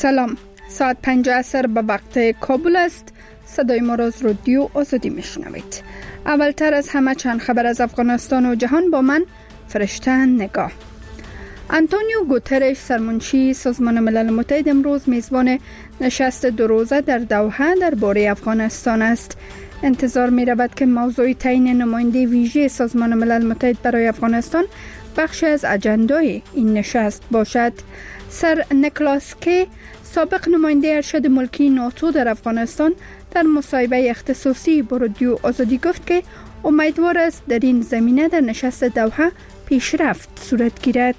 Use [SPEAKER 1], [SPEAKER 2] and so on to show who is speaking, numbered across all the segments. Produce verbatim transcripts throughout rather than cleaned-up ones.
[SPEAKER 1] سلام، ساعت پنج عصر به وقت کابل است. صدای ما را از رادیو آزادی میشنوید. اولتر از همه چند خبر از افغانستان و جهان با من فرشته نگاه. آنتونیو گوترش سرمنشی سازمان ملل متحد امروز میزبان نشست دو روزه در دوحه درباره افغانستان است. انتظار می رود که موضوع تعیین نماینده ویژه سازمان ملل متحد برای افغانستان بخشی از اجندای این نشست باشد. سر نیکلاس کی، سابق نماینده ارشد ملکی ناتو در افغانستان، در مصاحبه اختصاصی با رادیو آزادی گفت که امیدوار است در این زمینه در نشست دوحه پیشرفت صورت گیرد.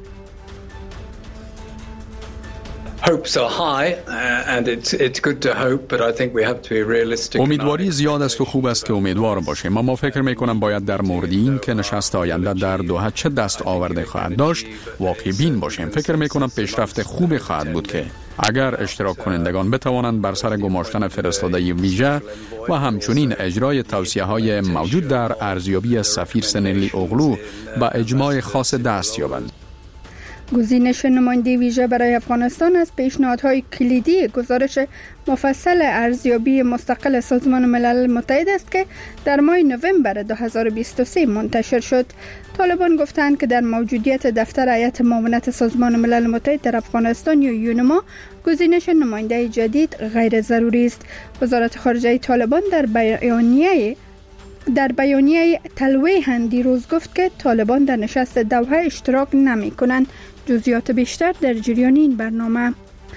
[SPEAKER 2] امیدواری زیاد است و خوب است که امیدوار باشیم، اما فکر میکنم باید در مورد این که نشست آینده در دوحه چه دست آورده خواهد داشت واقع بین باشیم. فکر میکنم پیشرفت خوبی خواهد بود که اگر اشتراک کنندگان بتوانند بر سر گماشتن فرستاده ویژه و همچنین اجرای توصیه های موجود در ارزیابی سفیر سنلی اغلو با اجماع خاص دست یابند.
[SPEAKER 1] گزینش نماینده ویژه برای افغانستان از پیشنهادهای کلیدی گزارش مفصل ارزیابی مستقل سازمان ملل متحد است که در ماه نوامبر دو هزار و بیست و سه منتشر شد. طالبان گفتند که در موجودیت دفتر هیئت معاونت سازمان ملل متحد در افغانستان یا یونما گزینش نماینده جدید غیر ضروری است. وزارت خارجه طالبان در بیانیه در بیانیه تلویحاً دیروز گفت که طالبان در نشست دوحه اشتراک نمی کنند. جزئیات بیشتر در جریان این برنامه.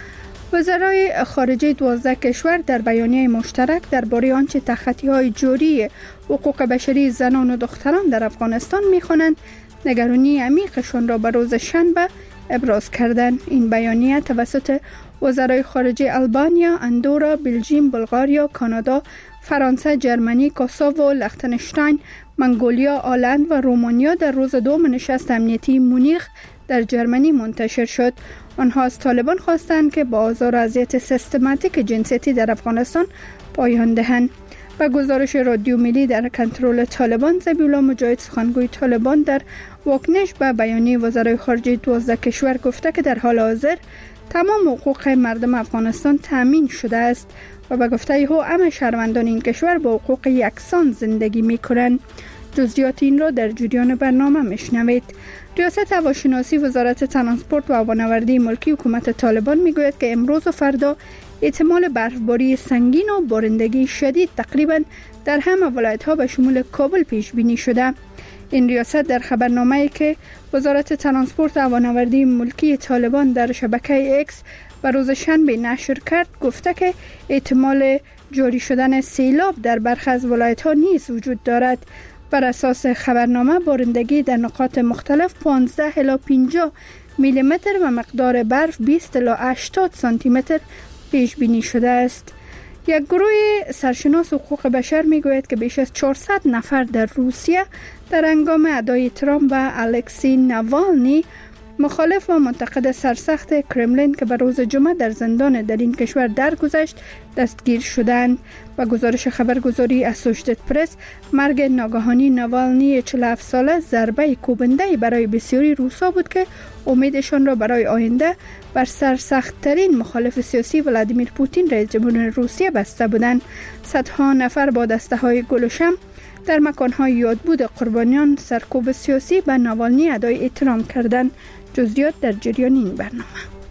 [SPEAKER 1] وزرای خارجه دوازده کشور در بیانیه مشترک درباره آنچه تخطی‌های جاری حقوق بشری زنان و دختران در افغانستان می‌خوانند نگرانی عمیقشان را به روز شنبه ابراز کردند. این بیانیه توسط وزرای خارجه آلبانیا، اندورا، بلژیم، بلغاریا، کانادا، فرانسه، جرمنی، کوسوو، لختنشتاین، منگولیا، آلند و رومانیا در روز دوم نشست امنیتی مونیخ در جرمنی منتشر شد. آنها از طالبان خواستند که با آزار و اذیت سیستماتیک جنسیتی در افغانستان پایان دهند. و گزارش رادیو ملی در کنترل طالبان، ذبیح الله مجاهد سخنگوی طالبان در واکنش به بیانیه وزرای خارجه دوازده کشور گفته که در حال حاضر تمام حقوق مردم افغانستان تامین شده است و به گفته او همه شهروندان این کشور با حقوق یکسان زندگی می‌کنند. جزئیات این را در جریان برنامه میشنوید. ریاست هواشناسی وزارت ترانسپورت و هوانوردی ملکی حکومت طالبان میگوید که امروز و فردا احتمال برفباری سنگین و بارندگی شدید تقریبا در همه ولایت‌ها به شمول کابل پیش بینی شده. این ریاست در خبرنامه‌ای که وزارت ترانسپورت و هوانوردی ملکی طالبان در شبکه اکس به روز شنبه نشر کرد گفته که احتمال جاری شدن سیلاب در برخی از ولایت‌ها نیز وجود دارد. بر اساس خبرنامه بارندگی در نقاط مختلف پانزده الی پنجاه میلی متر و مقدار برف بیست الی هشتاد سانتی متر پیش بینی شده است. یک گروه سرشناس حقوق بشر میگوید که بیش از چهارصد نفر در روسیه در هنگام ادای ترامپ و الکسی ناوالنی مخالف و منتقد سرسخت کرملین که به روز جمعه در زندان در این کشور درگذشت دستگیر شدند. و گزارش خبرگزاری اسوشیتد پرس، مرگ ناگهانی ناوالنی چهل و هفت ساله ضربه کوبنده برای بسیاری روسا بود که امیدشان را برای آینده بر سرسخت‌ترین مخالف سیاسی ولادیمیر پوتین رئیس جمهور روسیه بسته بودند. صدها نفر با دسته‌های گل و شمع در مکان‌های یادبود قربانیان سرکوب سیاسی به ناوالنی ادای احترام کردند. جزئیات در جریان این برنامه.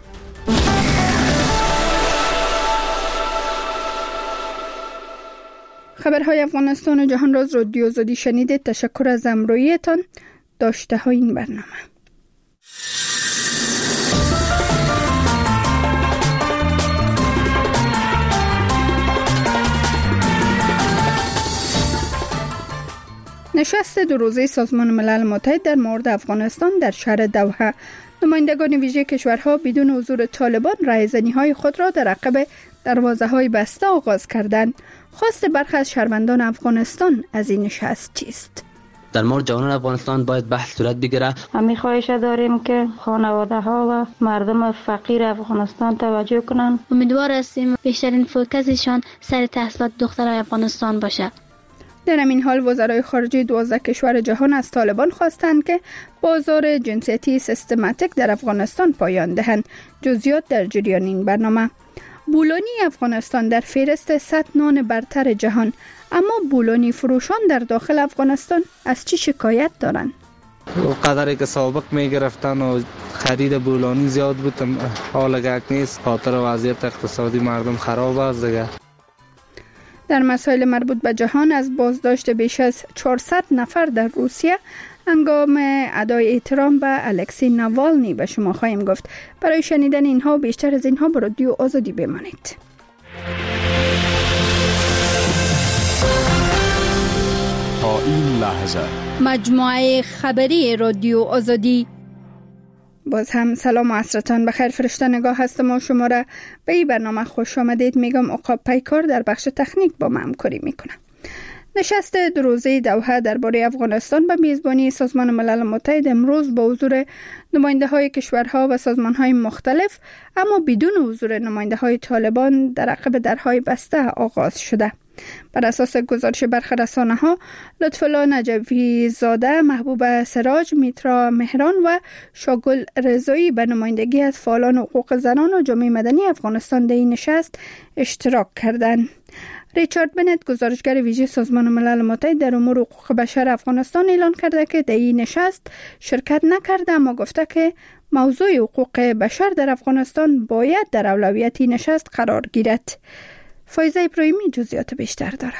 [SPEAKER 1] خبرهای افغانستان و جهان را از رادیو آزادی شنیدید. تشکر از همراهیتان. داشته های این برنامه. نشست دو روزه سازمان ملل متحد در مورد افغانستان در شهر دوحه. نمایندگان ویژه کشورها بدون حضور طالبان رایزنی‌های خود را در عقب دروازه‌های بسته آغاز کردند. خواست برخی از شهروندان افغانستان از این نشست چیست؟
[SPEAKER 3] در مورد جوانان افغانستان باید بحث صورت بگیره.
[SPEAKER 4] همین خواهش داریم که خانواده ها و مردم فقیر افغانستان توجه کنند.
[SPEAKER 5] امیدوار هستیم بیشترین فوکسشان سر تحصیلات دخترای افغانستان باشه.
[SPEAKER 1] در همین حال وزرای خارجه دوازده کشور جهان از طالبان خواستند که بازار جنسیتی سیستماتیک در افغانستان پایان دهند. جزئیات در جریان این برنامه. بولونی افغانستان در فهرست صد نان برتر جهان، اما بولونی فروشان در داخل افغانستان از چی شکایت دارند؟
[SPEAKER 5] قدری که سابق می گرفتن و خرید بولانی زیاد بود، حال گک نیست، خاطر وضعیت اقتصادی مردم خراب است دیگه.
[SPEAKER 1] در مسائل مربوط به جهان از بازداشت بیش از چهارصد نفر در روسیه هنگام ادای احترام به الکسی ناوالنی به شما خواهیم گفت. برای شنیدن اینها و بیشتر از اینها با رادیو آزادی بمانید.
[SPEAKER 2] تا این لحظه
[SPEAKER 1] مجموعه خبری رادیو آزادی. باز هم سلام و عصرتان بخیر. فرشته نگاه هستم و شما را به این برنامه خوش آمدید میگم. عقاب پیکار در بخش تکنیک با من همکاری میکنه. نشست دو روزه دوحه درباره افغانستان به میزبانی سازمان ملل متحد امروز با حضور نماینده های کشورها و سازمان های مختلف اما بدون حضور نماینده های طالبان در عقب درهای بسته آغاز شده. بر اساس گزارش برخی رسانه‌ها، لطف‌الله نجفی زاده، محبوب سراج، میترا مهران و شاگل رضایی به نمایندگی از فعالان حقوق زنان و جامعه مدنی افغانستان در این نشست اشتراک کردند. ریچارد بنت، گزارشگر ویژه سازمان ملل متحد در امور حقوق بشر افغانستان، اعلان کرده که در این نشست شرکت نکرده، اما گفته که موضوع حقوق بشر در افغانستان باید در اولویت نشست قرار گیرد. فایزه ابراهیمی جزئیات بیشتر داره.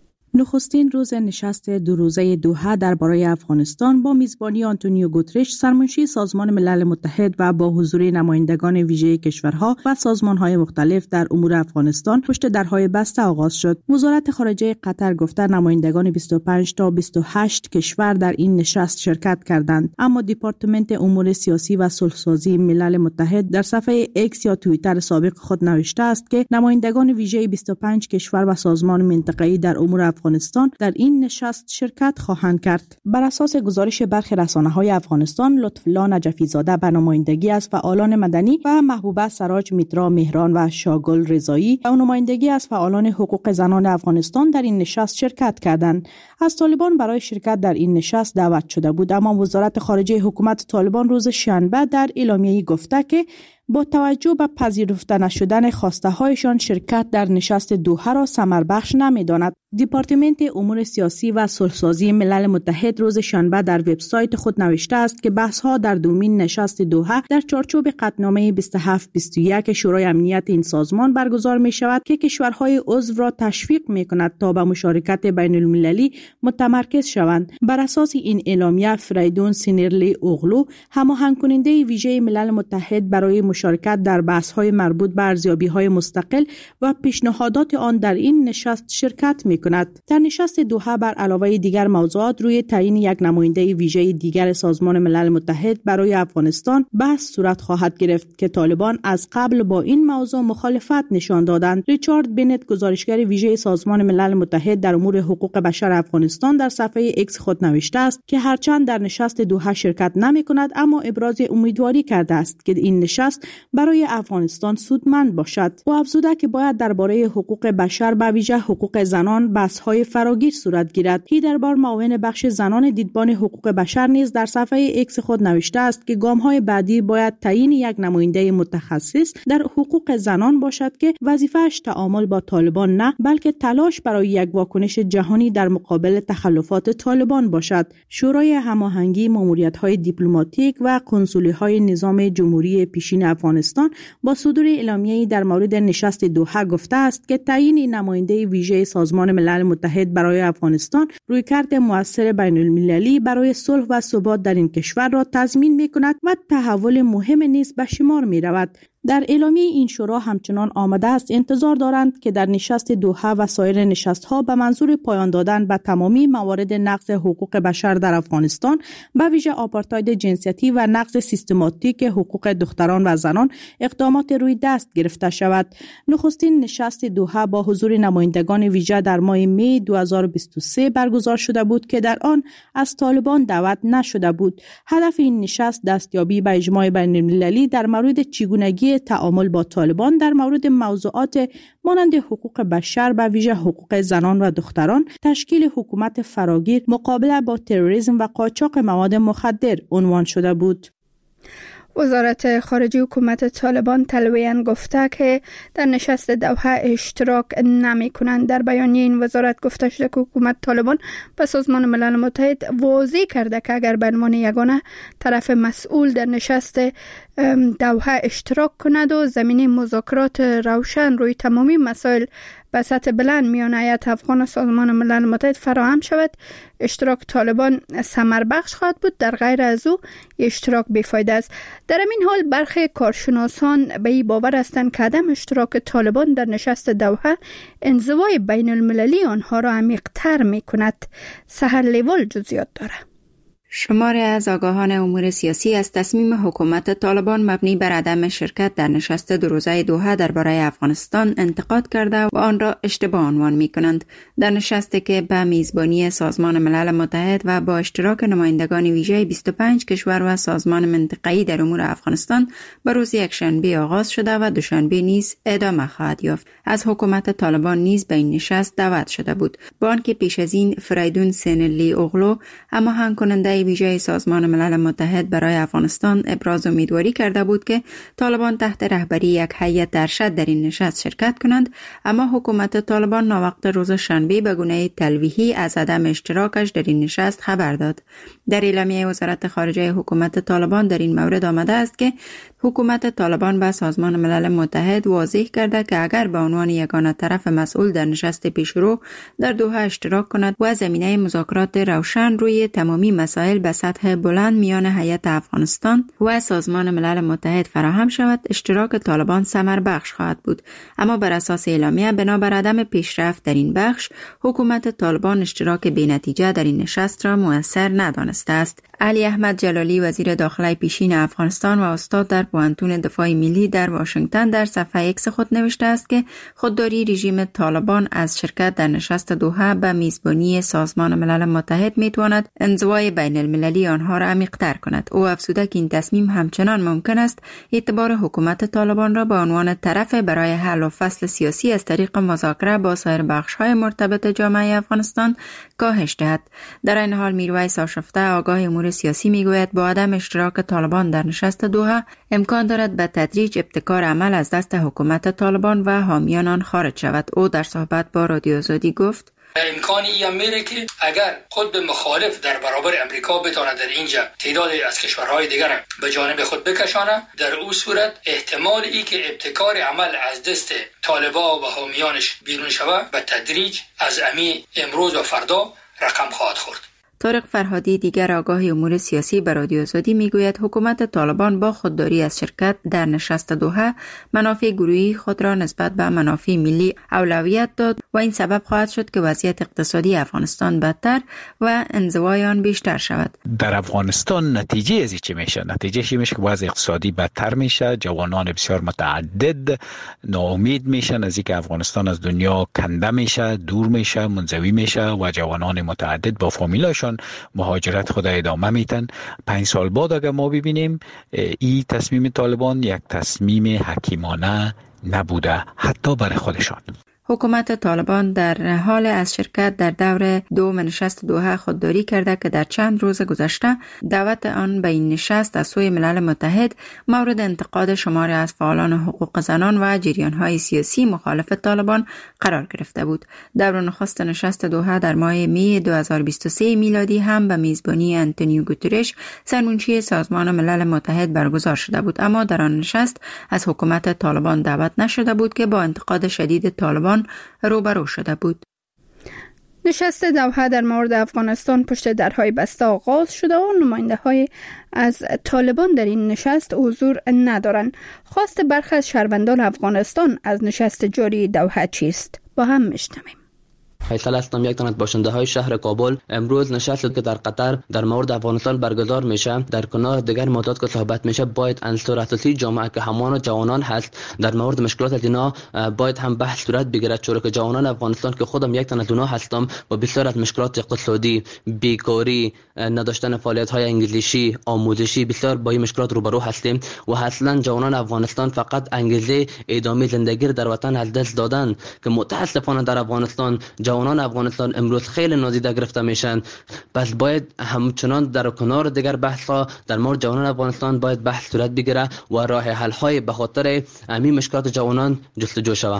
[SPEAKER 6] نخستین روز نشست دو روزه دوحه درباره افغانستان با میزبانی آنتونیو گوترش، سرمنشی سازمان ملل متحد و با حضور نمایندگان ویژه کشورها و سازمان‌های مختلف در امور افغانستان پشت درهای بسته آغاز شد. وزارت خارجه قطر گفته نمایندگان بیست و پنج تا بیست و هشت کشور در این نشست شرکت کردند، اما دپارتمنت امور سیاسی و صلح‌سازی ملل متحد در صفحه ایکس یا توییتر سابق خود نوشته است که نمایندگان ویژه بیست و پنج کشور و سازمان منطقه‌ای در امور افغانستان در این نشست شرکت خواهند کرد. بر اساس گزارش برخی رسانه‌های افغانستان، لطف‌الله نجفی زاده به نمایندگی از فعالان مدنی و محبوبه سراج، میترا مهران و شاگل رضایی و نمایندگی از فعالان حقوق زنان افغانستان در این نشست شرکت کردند. از طالبان برای شرکت در این نشست دعوت شده بود، اما وزارت خارجه حکومت طالبان روز شنبه در اعلامیه‌ای گفته که با توجه به پذیرفته نشدن خواسته هایشان شرکت در نشست دوحه را ثمربخش نمی‌داند. دپارتمنت امور سیاسی و صلح‌سازی ملل متحد روز شنبه در وبسایت خود نوشته است که بحث‌ها در دومین نشست دوحه در چارچوب قطعنامه بیست و هفت بیست و یک شورای امنیت این سازمان برگزار می‌شود که کشورهای عضو را تشویق می‌کند تا به مشارکت بین‌المللی متمرکز شوند. بر اساس این اعلامیه، فریدون سینرلی اوغلو، هماهنگ کننده ویژه ملل متحد برای مشارکت در بحث‌های مربوط به ارزیابی‌های مستقل و پیشنهادات آن در این نشست شرکت می‌کند. در نشست دوحه بر علاوه دیگر موضوعات روی تعیین یک نماینده ویژه دیگر سازمان ملل متحد برای افغانستان بحث صورت خواهد گرفت که طالبان از قبل با این موضوع مخالفت نشان دادند. ریچارد بنت، گزارشگر ویژه سازمان ملل متحد در امور حقوق بشر افغانستان، در صفحه ایکس خود نوشته است که هرچند در نشست دوحه شرکت نمی‌کند، اما ابراز امیدواری کرده است که این نشست برای افغانستان سودمند باشد. او افزوده که باید درباره حقوق بشر به ویژه حقوق زنان بحث‌های فراگیر صورت گیرد. هیدربار، معاون بخش زنان دیدبان حقوق بشر، نیز در صفحه ایکس خود نوشته است که گام‌های بعدی باید تعیین یک نماینده متخصص در حقوق زنان باشد که وظیفه‌اش تعامل با طالبان نه، بلکه تلاش برای یک واکنش جهانی در مقابل تخلفات طالبان باشد. شورای هماهنگی ماموریت‌های دیپلماتیک و کنسولی‌های نظام جمهوری پیشین افغانستان با صدور اعلامیه‌ای در مورد نشست دوحه گفته است که تعیین نماینده ویژه سازمان ملل متحد برای افغانستان رویکرد مؤثر بین‌المللی برای صلح و ثبات در این کشور را تضمین می‌کند و تحول مهم نیز به شمار می‌رود. در اعلامیه این شورا همچنان آمده است انتظار دارند که در نشست دوحه و سایر نشست‌ها به منظور پایان دادن به تمامی موارد نقض حقوق بشر در افغانستان، به ویژه آپارتاید جنسیتی و نقض سیستماتیک حقوق دختران و زنان، اقدامات روی دست گرفته شود. نخستین نشست دوحه با حضور نمایندگان ویژه در ماه می دو هزار و بیست و سه برگزار شده بود که در آن از طالبان دعوت نشده بود. هدف این نشست دستیابی به اجماع بین‌المللی در مورد چگونگی برای تعامل با طالبان در مورد موضوعات مانند حقوق بشر و ویژه حقوق زنان و دختران، تشکیل حکومت فراگیر، مقابله با تروریسم و قاچاق مواد مخدر عنوان شده بود.
[SPEAKER 1] وزارت خارجه حکومت طالبان تلویحاً گفته که در نشست دوحه اشتراک نمی کنند. در بیانیه این وزارت گفته شده که حکومت طالبان به سازمان ملل متحد واضح کرده که اگر به عنوان یگانه طرف مسئول در نشست دوحه اشتراک کند و زمینه مذاکرات روشن روی تمامی مسائل به سطح بلند میان هیئت افغان و سازمان ملل متحد فراهم شود، اشتراک طالبان ثمر بخش خواهد بود. در غیر از او اشتراک بیفایده است. در این حال برخی کارشناسان به این باور هستند که عدم اشتراک طالبان در نشست دوحه انزوای بین المللی آنها را عمیق‌تر می کند. سحر لیوال جزئیات داره.
[SPEAKER 7] شماری از آگاهان امور سیاسی از تصمیم حکومت طالبان مبنی بر عدم شرکت در نشست دو روزه دوحه درباره افغانستان انتقاد کرده و آن را اشتباه عنوان می کنند. در نشستی که به میزبانی سازمان ملل متحد و با اشتراک نمایندگان ویژه بیست و پنج کشور و سازمان منطقه‌ای در امور افغانستان به روز یکشنبه آغاز شده و دوشنبه نیز ادامه خواهد یافت. از حکومت طالبان نیز به این نشست دعوت شده بود، با آنکه پیش از این فریدون سینلی اوغلو هماهنگ کننده ویژه سازمان ملل متحد برای افغانستان ابراز امیدواری کرده بود که طالبان تحت رهبری یک هیئت ارشد در این نشست شرکت کنند، اما حکومت طالبان ناوقت روز شنبه به گونه تلویحی از عدم اشتراکش در این نشست خبر داد. در اعلامیه وزارت خارجه حکومت طالبان در این مورد آمده است که حکومت طالبان به سازمان ملل متحد واضح کرده که اگر به عنوان یگانه طرف مسئول در نشست پیشرو در دوحه اشتراک کند و زمینه مذاکرات روشن روی تمامی مسائل به سطح بلند میان هیئت افغانستان و سازمان ملل متحد فراهم شود، اشتراک طالبان ثمر بخش خواهد بود. اما بر اساس اعلامیه بنابر عدم پیشرفت در این بخش، حکومت طالبان اشتراک بی‌نتیجه در این نشست را مؤثر ندانسته است. علی احمد جلالی وزیر داخله پیشین افغانستان و استاد در پوهنتون دفاع ملی در واشنگتن در صفحه ایکس خود نوشته است که خودداری رژیم طالبان از شرکت در نشست دوحه به میزبانی سازمان ملل متحد میتواند انزوای بین المللی آنها را عمیق‌تر کند. او افزوده که این تصمیم همچنان ممکن است اعتبار حکومت طالبان را به عنوان طرف برای حل و فصل سیاسی از طریق مذاکره با سایر بخش‌های مرتبط جامعه افغانستان کاهش دهد. در این حال میرویس آشفته آگاه امور سیاسی میگوید با عدم اشتراک طالبان در نشست دوحه امکان دارد به تدریج ابتکار عمل از دست حکومت طالبان و حامیان آن خارج شود. او در صحبت با رادیو آزادی گفت:
[SPEAKER 8] امکانی هم میره که اگر خود به مخالف در برابر امریکا بتونه در اینجا تعدادی از کشورهای دیگر به جانب خود بکشانه، در او صورت احتمال ای که ابتکار عمل از دست طالبا و حامیانش بیرون شود به تدریج از امی امروز و فردا رقم خواهد خورد.
[SPEAKER 7] طارق فرهادی دیگر آگاه امور سیاسی به رادیو آزادی میگوید حکومت طالبان با خودداری از شرکت در نشست دوحه منافع گروهی خود را نسبت به منافع ملی اولویت داد و این سبب خواهد شد که وضعیت اقتصادی افغانستان بدتر و انزوای آن بیشتر شود.
[SPEAKER 9] در افغانستان نتیجه از چی میشه؟ نتیجه چی میشه که وضع اقتصادی بدتر میشه، جوانان بسیار متعدد ناامید میشن از اینکه افغانستان از دنیا کنده میشه، دور میشه، منزوی میشه و جوانان متعدد با فامیلاشون مهاجرت خود ادامه میتن. پنج سال بعد اگر ما ببینیم این تصمیم طالبان یک تصمیم حکیمانه نبوده حتی برای خودشان.
[SPEAKER 7] حکومت طالبان در حال از شرکت در دور دوم نشست دوحه خودداری کرده که در چند روز گذشته دعوت آن به این نشست از سوی ملل متحد مورد انتقاد شماری از فعالان حقوق زنان و جریان‌های سیاسی مخالف طالبان قرار گرفته بود. دور نخست نشست دوحه در ماه می دو هزار و بیست و سه میلادی هم به میزبانی آنتونیو گوترش سرمنشی سازمان ملل متحد برگزار شده بود، اما در آن نشست از حکومت طالبان دعوت نشده بود که با انتقاد شدید طالبان روبرو شده بود.
[SPEAKER 1] نشست دوحه در مورد افغانستان پشت درهای بسته آغاز شده و نماینده های از طالبان در این نشست حضور ندارند. خواست برخی از شهروندان افغانستان از نشست جاری دوحه چیست؟ با هم میشنویم.
[SPEAKER 3] فیصل هستم، یک تن از باشنده های شهر کابل. امروز نشستی که در قطر در مورد افغانستان برگزار میشه، در کنار دیگر موضوعات که صحبت میشه باید عنصر اساسی جامعه که همان جوانان هست در مورد مشکلات از اینا باید هم بحث صورت بگیرد، چون که جوانان افغانستان که خودم یک تن از اونها هستم و بسیار از مشکلات اقتصادی، بیکاری، نداشتن فعالیت های انگلیسی، آموزشی، بسیار با این مشکلات روبرو هستیم و اصلا جوانان افغانستان فقط انگیزه ادامه زندگی در وطن از دست دادن که متاسفانه در افغانستان جوانان افغانستان امروز خیلی نادیده گرفته میشن. پس باید همچنان در کنار دیگر بحثا در مورد جوانان افغانستان باید بحث صورت بگیره و راه حل های به خاطر همین مشکلات جوانان جستجو شود.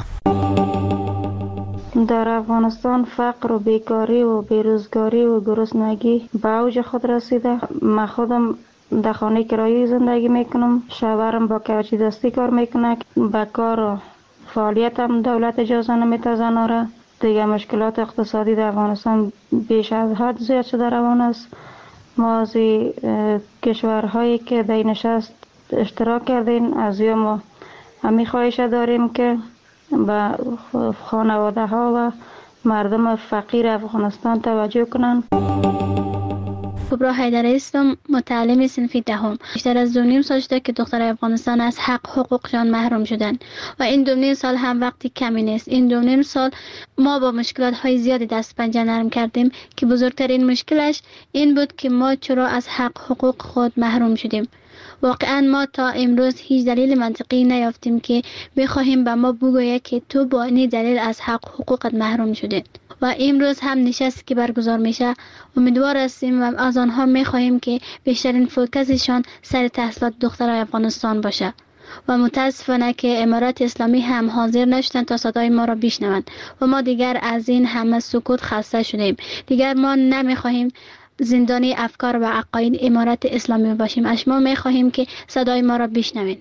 [SPEAKER 4] در افغانستان فقر و بیکاری و بیروزگاری و گرسنگی به اوج خود رسیده. من خودم در خانه کرایی زندگی میکنم، شوهرم با کوچی دستی کار میکنه، به کار و فعالیت هم دولت اجازه نمیده زنها را. دیگه مشکلات اقتصادی در افغانستان بیش از حد زیاد شده روان است. ما از کشورهایی که در این نشست اشتراک کردیم از یا ما همین خواهش داریم که به خانواده ها و مردم فقیر افغانستان توجه کنند.
[SPEAKER 10] کبرا حیدری هستم، متعلم صنف دهم. بیشتر از دو نیم سال شده که دختر افغانستان از حق حقوقشان محروم شدن و این دو نیم سال هم وقتی کمی نیست. این دو نیم سال ما با مشکلات های زیادی دست پنجه نرم کردیم که بزرگترین مشکلش این بود که ما چرا از حق حقوق خود محروم شدیم. واقعا ما تا امروز هیچ دلیل منطقی نیافتیم که بخواهیم به ما بگوید که تو با این دلیل از حق حقوقت محروم شدید. و امروز هم نشست که برگزار میشه امیدوار هستیم و از آنها میخواهیم که بیشترین فوکسشان سر تحصیلات دخترای افغانستان باشه و متاسفانه که امارات اسلامی هم حاضر نشدن تا صدای ما را بشنوند و ما دیگر از این همه سکوت خسته شدیم. دیگر ما نمیخواهیم زندانی افکار و عقاید امارات اسلامی باشیم. از ما میخواهیم که صدای ما را بشنوید.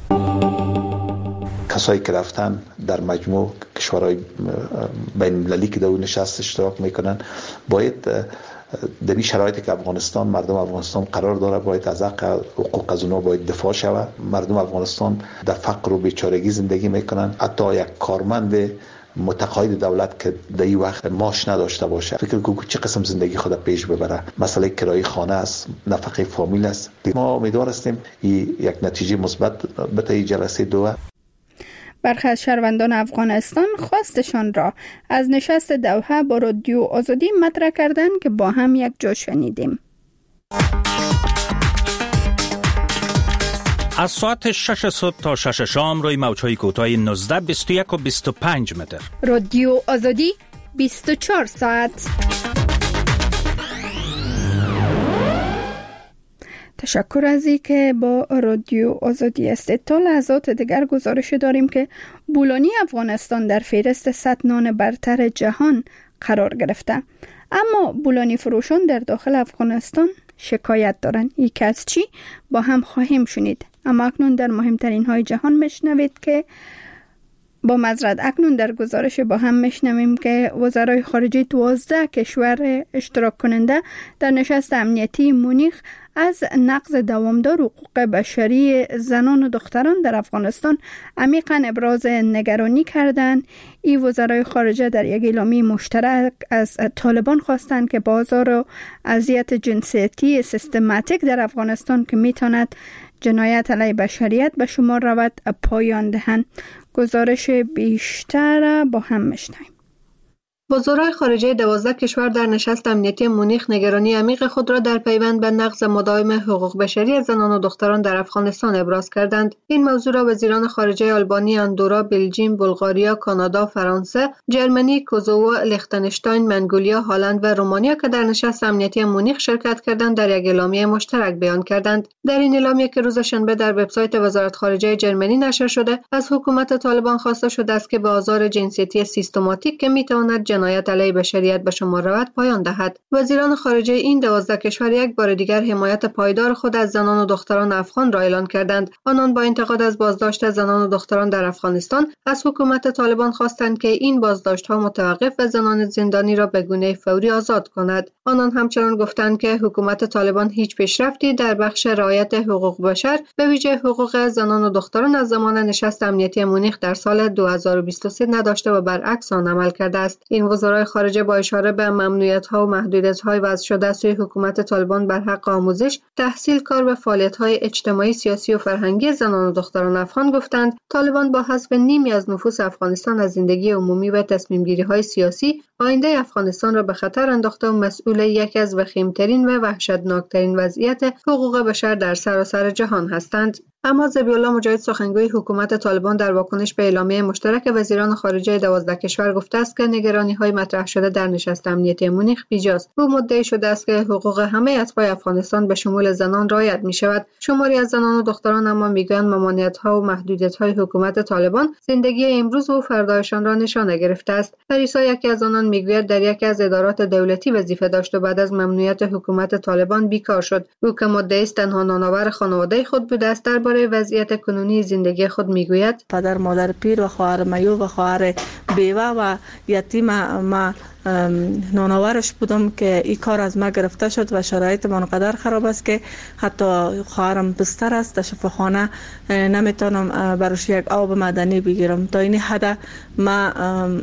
[SPEAKER 11] کسایی که رفتن در مجموع کشورهای بین المللی که در اون نشست اشتراک میکنن باید در این شرایطی که افغانستان مردم افغانستان قرار داره باید از حق حقوق از اونها باید دفاع شود. مردم افغانستان در فقر و بیچارگی زندگی میکنن. حتی یک کارمند متقاعد دولت که در این وقت معاش نداشته باشه فکر کنم چه قسم زندگی خود پیش ببره. مسئله کرایه خانه است، نفقه فامیل است. ما امیدوار هستیم یک نتیجه مثبت به این جلسه دوه.
[SPEAKER 1] برخی از شهروندان افغانستان خواستشان را از نشست دوحه با رادیو آزادی مطرح کردند که با هم یک جا شنیدیم.
[SPEAKER 12] از ساعت شش صبح تا شش شام روی موج‌های کوتاه نوزده، بیست و یک و بیست و پنج متر.
[SPEAKER 1] رادیو آزادی بیست و چهار ساعت. تشکر از این که با رادیو آزادی هستید. تا لحظات دیگر گزارش داریم که بولانی افغانستان در فهرست صد نان برتر جهان قرار گرفته، اما بولانی فروشان در داخل افغانستان شکایت دارند. یک از چی با هم خواهیم شنید، اما اکنون در مهمترین های جهان میشنوید که با معذرت اکنون در گزارش با هم میشنویم که وزرای خارجه دوازده کشور اشتراک کننده در نشست امنیتی مونیخ از نقض دوامدار حقوق بشری زنان و دختران در افغانستان عمیقاً ابراز نگرانی کردند. این وزرای خارجه در یک اعلامیه مشترک از طالبان خواستند که بازار و اذیت جنسیتی سیستماتیک در افغانستان که میتواند جنایت علیه بشریت به شمار رود پایان دهند. گزارش بیشتر با هم میشنویم.
[SPEAKER 13] وزرای خارجه دوازده کشور در نشست امنیتی مونیخ نگرانی عمیق خود را در پیوند به نقض مداوم حقوق بشری زنان و دختران در افغانستان ابراز کردند. این موضوع را وزیران خارجه آلبانی، اندورا، بلژیم، بلغاریا، کانادا، فرانسه، جرمنی، کوزوو، لیختنشتاین، منگولیا، هلند و رومانیا که در نشست امنیتی مونیخ شرکت کردند در یک اعلامیه مشترک بیان کردند. در این اعلامیه که روز شنبه در وبسایت وزارت خارجه جرمنی نشر شده، از حکومت طالبان خواسته شده است که به آزار جنسیتی سیستماتیک که میتواند جنایت علیه بشریت به شمار رود پایان دهد. وزیران خارجه این دوازده کشور یک بار دیگر حمایت پایدار خود از زنان و دختران افغان را اعلان کردند. آنان با انتقاد از بازداشت زنان و دختران در افغانستان از حکومت طالبان خواستند که این بازداشت‌ها متوقف و زنان زندانی را به گونه فوری آزاد کند. آنان همچنان گفتند که حکومت طالبان هیچ پیشرفتی در بخش رعایت حقوق بشر به ویژه حقوق زنان و دختران از زمان نشست امنیتی مونیخ در سال دو هزار و بیست و سه نداشته و برعکس آن عمل کرده است. این وزرای خارجه با اشاره به ممنوعیت‌ها و محدودیت‌های وضع شده سوی حکومت طالبان بر حق آموزش، تحصیل، کار و فعالیت‌های اجتماعی، سیاسی و فرهنگی زنان و دختران افغان گفتند طالبان با حذف نیمی از نفوس افغانستان از زندگی عمومی و تصمیم‌گیری‌های سیاسی، آینده افغانستان را به خطر انداخته و مسئول یکی از وخیم‌ترین و وحشتناک‌ترین وضعیت حقوق بشر در سراسر جهان هستند. اما ذبیح‌الله مجاهد سخنگوی حکومت طالبان در واکنش به اعلامیه مشترک وزیران خارجه دوازده کشور گفته است که نگرانی‌های مطرح شده در نشست امنیتی مونیخ بیجاست. او مدعی شده است که حقوق همه اتباع افغانستان به شمول زنان رعایت می‌شود. شماری از زنان و دختران اما میگویند ممانعت‌ها و محدودیت‌های حکومت طالبان زندگی امروز و فردایشان را نشانه گرفته است. پریسا یکی از آنان میگوید در یکی از ادارات دولتی وظیفه داشت و بعد از ممنوعیت حکومت طالبان بیکار شد. او که مدعی است تنها نانآور خانواده خود بوده است، درباره وضعیت کنونی زندگی خود میگوید:
[SPEAKER 14] پدر، مادر پیر و خواهر میو و خواهر بیوه و یتیم ما نانآورش بودم که این کار از ما گرفته شد و شرایط من قدر خراب است که حتی خواهرم بستر است، در شفاخانه نمیتونم براش یک آب مدنی بگیرم. تا این حد ما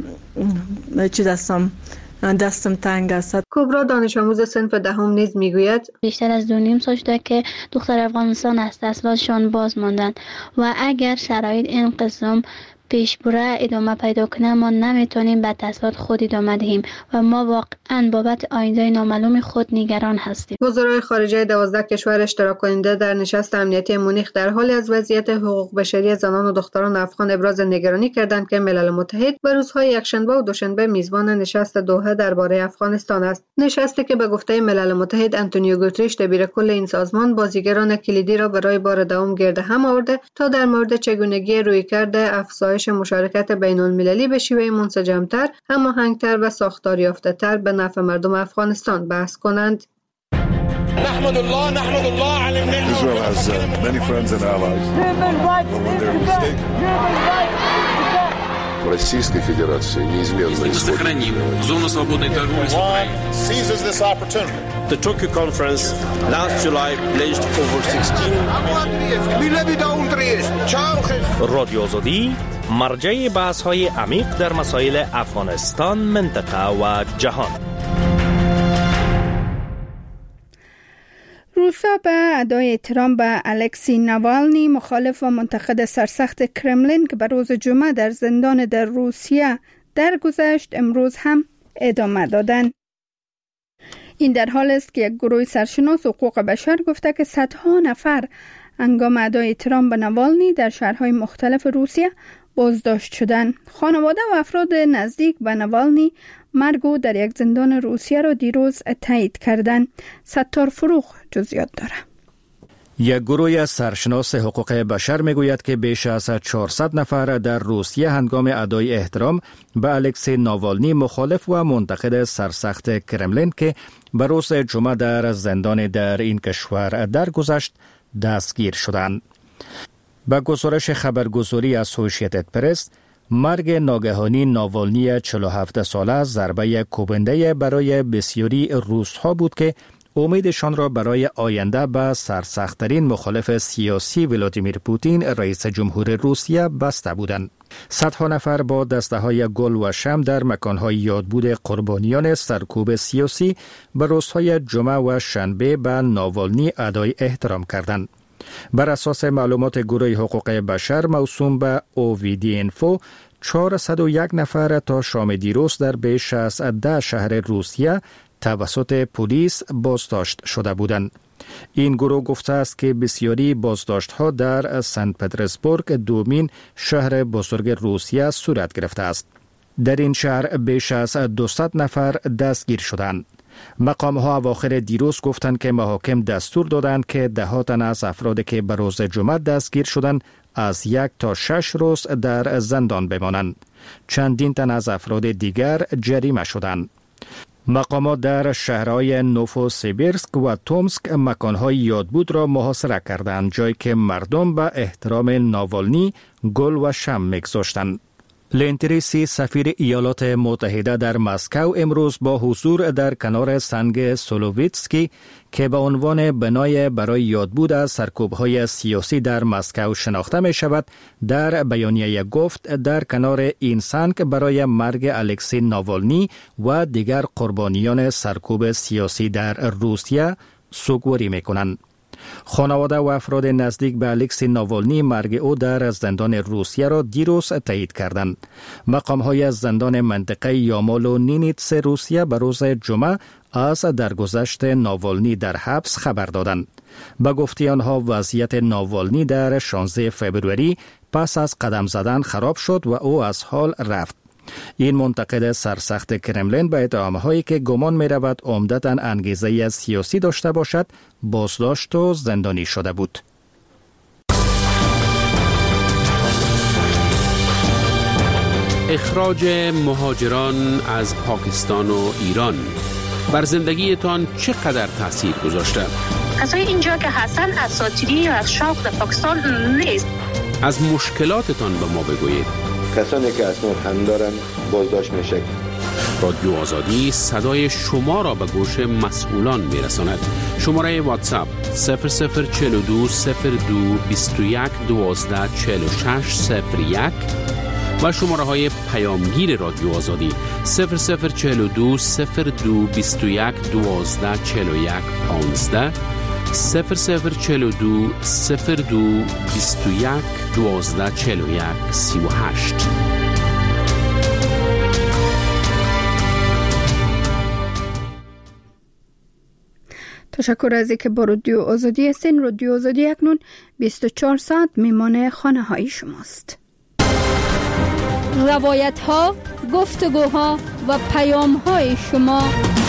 [SPEAKER 14] چیز هستم، دستم تنگ است.
[SPEAKER 13] کبرا دانش آموز صنف دهم نیز میگوید
[SPEAKER 10] بیشتر از دو نیم سال شده که دختر افغانستان از تحصیلاتشان باز ماندند و اگر شرایط این قسم پیش بره ادامه پیدا کنه ما نمیتونیم به تحصیلات خود ادامه دهیم و ما واقعا بابت آینده نامعلوم خود نگران هستیم.
[SPEAKER 13] وزرای خارجه دوازده کشور اشتراک کننده در نشست امنیتی مونیخ در حال از وضعیت حقوق بشری زنان و دختران افغان ابراز نگرانی کردند که ملل متحد به روزهای یکشنبه و دوشنبه میزبان نشست دوحه درباره افغانستان است. نشستی که به گفته ملل متحد آنتونیو گوتریش دبیر کل این سازمان بازیگران کلیدی را برای بار دوم گرد هم آورده تا در مورد چگونگی رویکرد افزایش مشارکت بین المللی به شیوه منسجمتر، هماهنگتر و ساختار یافته‌تر به نفع مردم افغانستان بحث کنند.
[SPEAKER 15] نحمد الله نحمد الله علی النعمة. Israel has uh, many friends and allies. But when they're mistaken.
[SPEAKER 16] Российской Федерации неизменно
[SPEAKER 17] сохраним зону свободной торговли с Украиной.
[SPEAKER 15] Seizes this opportunity.
[SPEAKER 18] The Tokyo conference last July pledged over sixteen
[SPEAKER 12] رادیو آزادی مرجع بحث های عمیق در مسائل افغانستان، منطقه و جهان.
[SPEAKER 1] روسا به ادای احترام به الکسی ناوالنی، مخالف و منتقد سرسخت کرملین که به روز جمعه در زندان در روسیه درگذشت، امروز هم ادامه دادند. این در حال است که یک گروه سرشناس حقوق بشر گفته که صدها نفر هنگام ادای احترام به ناوالنی در شهرهای مختلف روسیه بازداشت شدند. خانواده و افراد نزدیک به ناوالنی مرگ او در یک زندان روسیه را دیروز تایید کردند. ستار فروغ جزئیات دارد.
[SPEAKER 19] یک گروه از سرشناس حقوق بشر میگوید که بیش از چهارصد نفر در روسیه هنگام ادای احترام به الکسی ناوالنی، مخالف و منتقد سرسخت کرملین که به روز جمعه در زندان در این کشور درگذشت، دستگیر شدند. به گزارش خبرگزاری اسوسییتد پرس، مرگ ناگهانی ناوالنی چهل و هفت ساله ضربه کوبنده برای بسیاری روس‌ها بود که امیدشان را برای آینده به سرسخت‌ترین مخالف سیاسی ولادیمیر پوتین رئیس جمهور روسیه بسته بودند. صدها نفر با دسته‌های گل و شمع در مکان‌های یادبود قربانیان سرکوب سیاسی به روزهای جمعه و شنبه به ناوالنی ادای احترام کردند. بر اساس معلومات گروه حقوق بشر موسوم به اوویدی اینفو، چهارصد و یک نفر تا شام دیروز در بیش از ده شهر روسیه توسط پلیس بازداشت شده بودند. این گروه گفته است که بسیاری بازداشت‌ها در سنت پترزبورگ، دومین شهر بزرگ روسیه صورت گرفته است. در این شهر بیش از دویست نفر دستگیر شدند. مقام‌ها اواخر دیروز گفتند که محاکم دستور دادند که ده تن از افرادی که به روز جمعه دستگیر شدند از یک تا شش روز در زندان بمانند. چندین تن از افراد دیگر جریمه شدند. مقامات در شهرهای نووسیبیرسک و تومسک مکانهای یادبود را محاصره کردند، جایی که مردم به احترام ناوالنی گل و شمع می‌گذاشتند. لنتریسی سفیر ایالات متحده در مسکو امروز با حضور در کنار سنگ سولوویتسکی که به عنوان بنای برای یادبود از سرکوب‌های سیاسی در مسکو شناخته می شود، در بیانیه گفت در کنار این سنگ برای مرگ الکسی ناوالنی و دیگر قربانیان سرکوب سیاسی در روسیه سوگواری می کنند. خانواده و افراد نزدیک به الکسی ناوالنی مرگ او در زندان روسیه را دیروز تایید کردند. مقام‌های زندان منطقه یامال و نینیتس روسیه به روز جمعه از درگذشت ناوالنی در حبس خبر دادند. به گفته آنها وضعیت ناوالنی در شانزده فوریه پس از قدم زدن خراب شد و او از حال رفت. این منتقد سرسخت کرملین به اتهام‌هایی که گمان می‌رود عمدتاً انگیزه سیاسی داشته باشد بازداشت و زندانی شده بود.
[SPEAKER 17] اخراج مهاجران از پاکستان و ایران بر زندگیتان چقدر تاثیر گذاشته؟
[SPEAKER 20] کسای اینجا که هستن اساطیری از شوق به پاکستان نیست.
[SPEAKER 17] از مشکلاتتان به ما بگویید.
[SPEAKER 21] کسانی که اسناد هم دارن بازداشت میشه.
[SPEAKER 17] رادیو آزادی صدای شما را به گوش مسئولان میرساند. شماره واتساپ صفر صفر چهل و دو صفر دو بیست و یک دوازده چهل و شش صفر یک و شماره های پیامگیر رادیو آزادی صفر صفر چهل و دو صفر دو بیست و یک دوازده چهل و یک پانزده صفر صفر چهل و دو صفر دو بیست و یک دوازده چهل و یک سی و هشت.
[SPEAKER 1] تشکر از اینکه با رادیو آزادی هستین. رادیو آزادی اکنون بیست و چهار ساعت میمان خانه های شماست. روایت ها، گفتگوها و پیام های شما.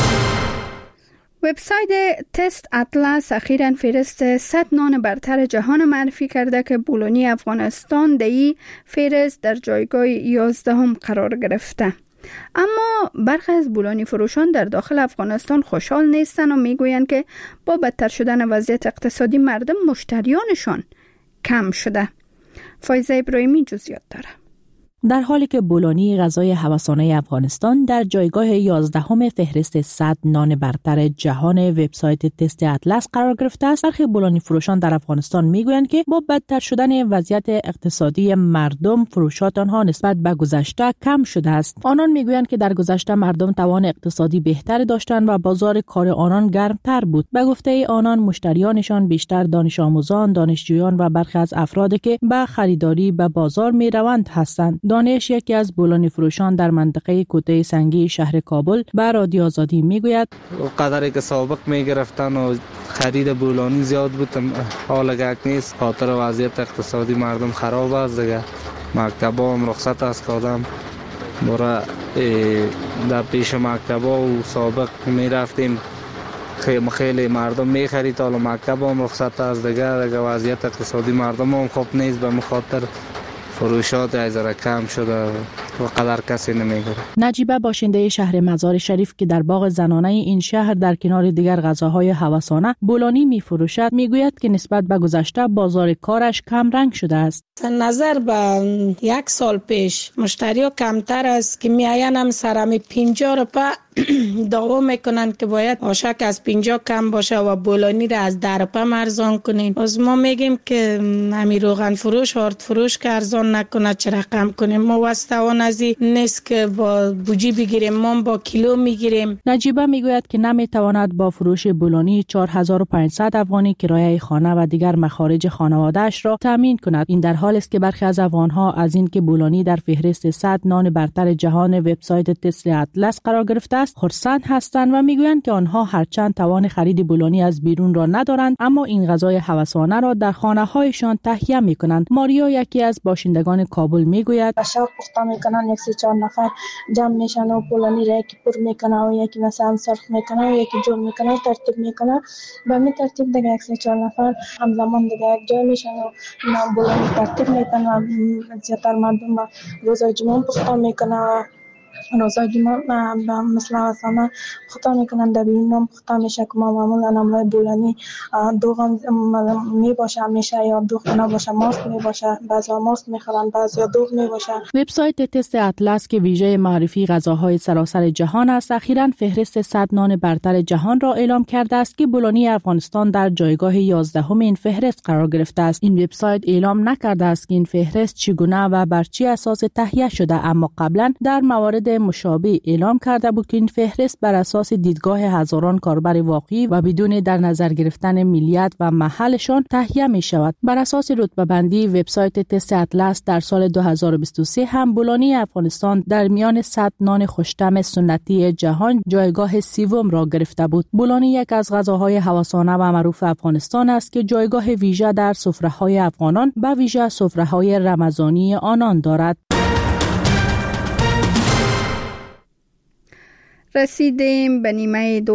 [SPEAKER 1] وبسایت تست اطلس اخیراً فهرست صد نان برتر جهان معرفی کرده که بولونی افغانستان در این فهرست در جایگاه یازدهم قرار گرفته. اما برخی از بولانی فروشان در داخل افغانستان خوشحال نیستند و میگویند که با بدتر شدن وضعیت اقتصادی مردم مشتریانشان کم شده. فایزه ابراهیمی جزئیات داره.
[SPEAKER 6] در حالی که بولانی غذای هوسانه افغانستان در جایگاه یازدهم فهرست صد نان برتر جهان وبسایت تست اطلس قرار گرفته است، برخی بولانی فروشان در افغانستان میگویند که با بدتر شدن وضعیت اقتصادی مردم فروشات آنها نسبت به گذشته کم شده است. آنان میگویند که در گذشته مردم توان اقتصادی بهتری داشتند و بازار کار آنان گرمتر بود. به گفته آنان مشتریانشان بیشتر دانش آموزان، دانشجویان و برخی از افرادی که به خریداری به بازار میروند هستند. دانش یکی از بولانی فروشان در منطقه کوته سنگی شهر کابل به رادیو آزادی میگوید
[SPEAKER 5] قدری که سابق میگرفتن و خرید بولانی زیاد بود حال گک نیست، خاطر وضعیت اقتصادی مردم خراب است دیگه. مکتبا هم رخصت است که آدم برای در پیش مکتبا و سابق میرفتیم خیلی خیلی مردم میخرید، حالا مکتبا هم رخصت است دیگه دیگه وضعیت اقتصادی مردم هم خوب نیست، به مخاطر فروشات ایزاره کم شده و قدر کسی نمیگیره.
[SPEAKER 6] نجیبه باشنده شهر مزار شریف که در باغ زنانه این شهر در کنار دیگر غذاهای هوسانه بولانی میفروشد میگوید که نسبت به گذشته بازار کارش کم رنگ شده است.
[SPEAKER 22] نظر به یک سال پیش مشتری ها کمتر است که میاین هم سرمی پنجاه روپه دعوا میکنن که باید آشک از پنجاه کم باشه و بولانی را از ده روپه ارزان کنین. از ما میگیم که همی روغن فروش هارد فروش که ارزان نکنه چرا کم کنیم. ما واسطوان از این نیست که با بوجی بگیریم، ما با کیلو میگیریم.
[SPEAKER 6] نجیبه میگوید که نمیتواند با فروش بولانی چهار هزار و پانصد افغانی کرایه خانه و دیگر مخارج خانواده‌اش را تامین کند. این در حالی است که برخی از افغان‌ها از این که بولانی در فهرست صد نان برتر جهان وبسایت تست اطلس قرار گرفته است خرسند هستند و میگویند که آنها هرچند توان خرید بولانی از بیرون را ندارند اما این غذای هوسانه را در خانه‌هایشان تهیه می‌کنند. ماریا یکی از باشندگان کابل میگوید
[SPEAKER 23] شب پخته میکنن، یک سه چهار نفر جمع میشن و بولانی را یکی پر میکنه و یکی مثلا سرخ میکنه و یکی جور میکنه ترتیب میکنه. به همین ترتیب دیگه یک سه چهار نفر همزمان دیگه یک جای میشن و بولانی ترتیب میکنن. زیادتر مردم روز جمعه پخته میکنه روزایی ما مثل مثلا خطا میکنن در بینام خطا میشه که ما معمولا نمای بولانی دوغ می باشه میشه یا دوغ نباشه ماست می باشه بعضی ماست میخورن بعضی دوغ می باشه.
[SPEAKER 6] وبسایت تست اطلس که ویژه معرفی غذاهای سراسر جهان است اخیراً فهرست صد نان برتر جهان را اعلام کرده است که بولانی افغانستان در جایگاه یازدهم این فهرست قرار گرفته است. این وبسایت اعلام نکرده است که این فهرست چگونه و بر چه اساس تهیه شده، اما قبلا در موارد مشابه اعلام کرده بود که این فهرست بر اساس دیدگاه هزاران کاربر واقعی و بدون در نظر گرفتن ملیت و محلشان تهیه می شود. بر اساس رتبه بندی وبسایت تست اطلس در سال دو هزار و بیست و سه هم بولانی افغانستان در میان صد نان خوش‌طعم سنتی جهان جایگاه سوم را گرفته بود. بولانی یک از غذاهای هوسانه و معروف افغانستان است که جایگاه ویژه در سفره‌های افغانان به ویژه سفره‌های رمضانی آنان دارد.
[SPEAKER 1] رسیدیم به نیمه دو